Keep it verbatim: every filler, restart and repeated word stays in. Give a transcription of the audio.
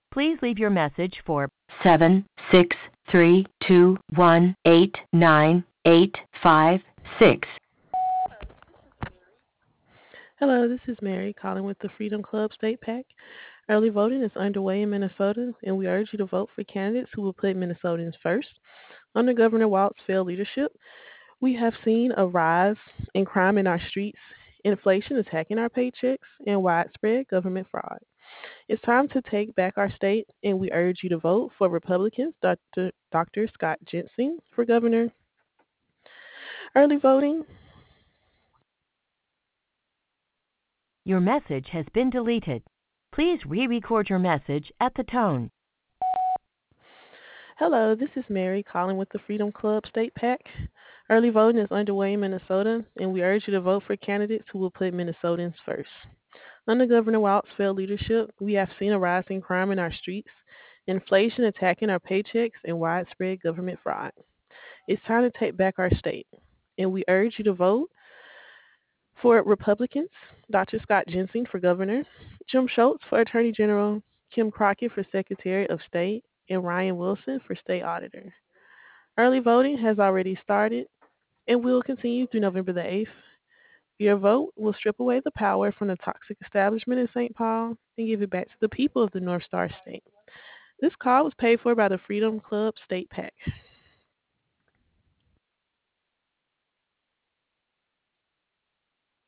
Please leave your message for seven six three two one eight nine eight five six. Hello, this is Mary calling with the Freedom Club State PAC. Early voting is underway in Minnesota, and we urge you to vote for candidates who will put Minnesotans first. Under Governor Walt's failed leadership, we have seen a rise in crime in our streets, inflation attacking our paychecks, and widespread government fraud. It's time to take back our state, and we urge you to vote for Republicans, Doctor Doctor Scott Jensen for governor. Early voting. Your message has been deleted. Please re-record your message at the tone. Hello, this is Mary calling with the Freedom Club State PAC. Early voting is underway in Minnesota, and we urge you to vote for candidates who will put Minnesotans first. Under Governor Walt's failed leadership, we have seen a rise in crime in our streets, inflation attacking our paychecks, and widespread government fraud. It's time to take back our state, and we urge you to vote for Republicans, Doctor Scott Jensen for governor, Jim Schultz for attorney general, Kim Crockett for secretary of state, and Ryan Wilson for state auditor. Early voting has already started and will continue through November the eighth. Your vote will strip away the power from the toxic establishment in Saint Paul and give it back to the people of the North Star State. This call was paid for by the Freedom Club State PAC.